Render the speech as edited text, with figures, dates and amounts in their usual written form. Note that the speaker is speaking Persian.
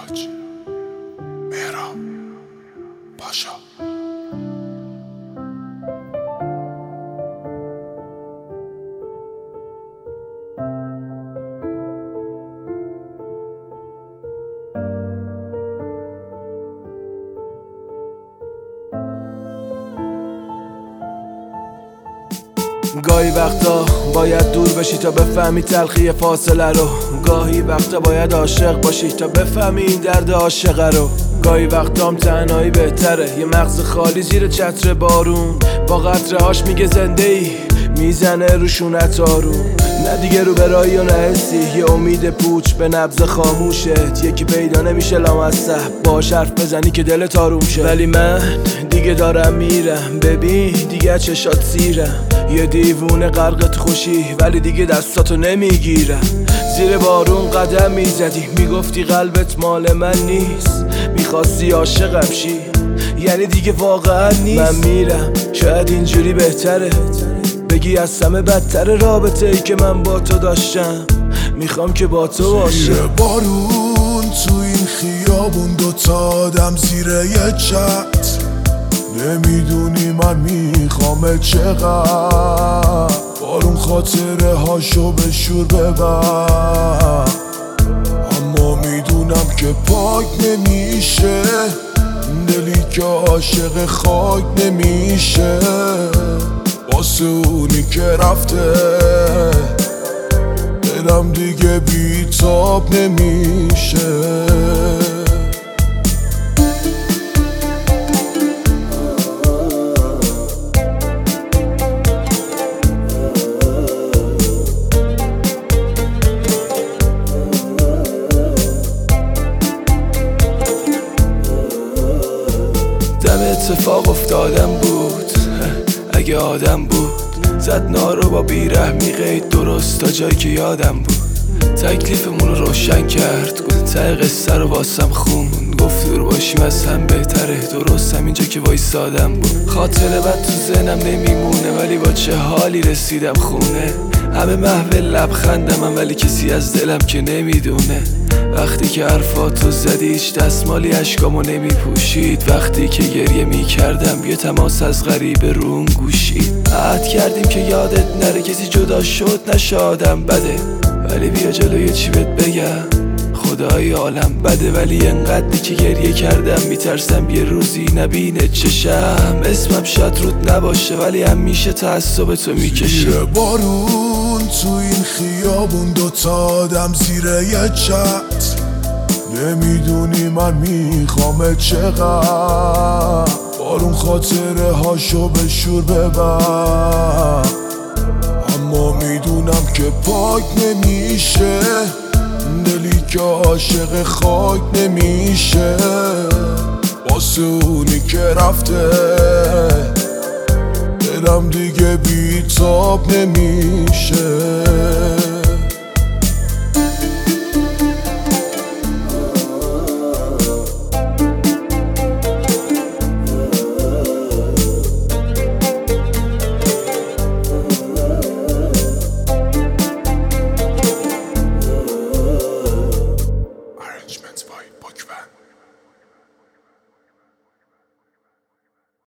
معراج مهراب پاشا. گاهی وقتا باید دور بشی تا بفهمی تلخی فاصله رو. گاهی وقتا باید عاشق باشی تا بفهمی این درد عاشقه رو. گاهی وقتام تنهایی بهتره، یه مغز خالی زیر چتر بارون، با قطرهاش میگه زنده ای، میزنه روشونت آروم. نه دیگه رو برایی و نه حسی، یه امید پوچ به نبض خاموشت، یکی پیدا نمیشه لامصب باش حرف بزنی که دلت آروم شه. ولی من دیگه دارم میرم، ببین دیگه چشات سیرم، یه دیوونه غرقت خوشی ولی دیگه دستاتو نمیگیرم. زیر بارون قدم میزدی، میگفتی قلبت مال من نیست، میخواستی عاشقم شی، یعنی دیگه واقعا نیست. من میرم شاید اینجوری بهتره، بگی از همه بدتر رابطه ای که من با تو داشتم، میخوام که با تو باشم. زیر بارون تو این خیابون دوتا آدم زیر یه چت، نمیدونی من میخوام چقدر. بارون خاطره هاشو به شور ببر، اما میدونم که پاک نمیشه، دلی که عاشق خاک نمیشه. واسه اونی که رفته دلم دیگه بیتاب نمیشه. اتفاق افتادم بود اگه آدم بود، زد نارو با بیرحمی قید درست تا جایی که یادم بود. تکلیفمون رو روشن کرد، ته قصه رو واسم خوند، گفت دور باشیم از هم بهتره، درست همینجا که وایسادم بود. خاطره بد تو ذهنم نمیمونه ولی با چه حالی رسیدم خونه. همه محو لبخندم ولی کسی از دلم که نمیدونه. وقتی که حرفاتو زدی هیچ دستمالی اشکامو نمیپوشید، وقتی که گریه میکردم یه تماس از غریبه روم گوشید. عهد کردیم که یادت نره کسی جدا شد نشه آدم بده، ولی بیا جلوی چی بهت بگم خدای عالم بده. ولی انقدری که گریه کردم میترسم یه روزی نبینه چشم، اسمم شاید رود نباشه ولی همیشه تعصب تو میکشه. زیر بارون تو این خیابون دوتا آدم زیر یه چت، نمیدونی من میخوام چقدر. بارون خاطره هاشو به شور ببر، اما میدونم که پاک نمیشه، دلی که عاشق خاک نمیشه. واسه اونی که رفته دلم دیگه بیتاب نمیشه.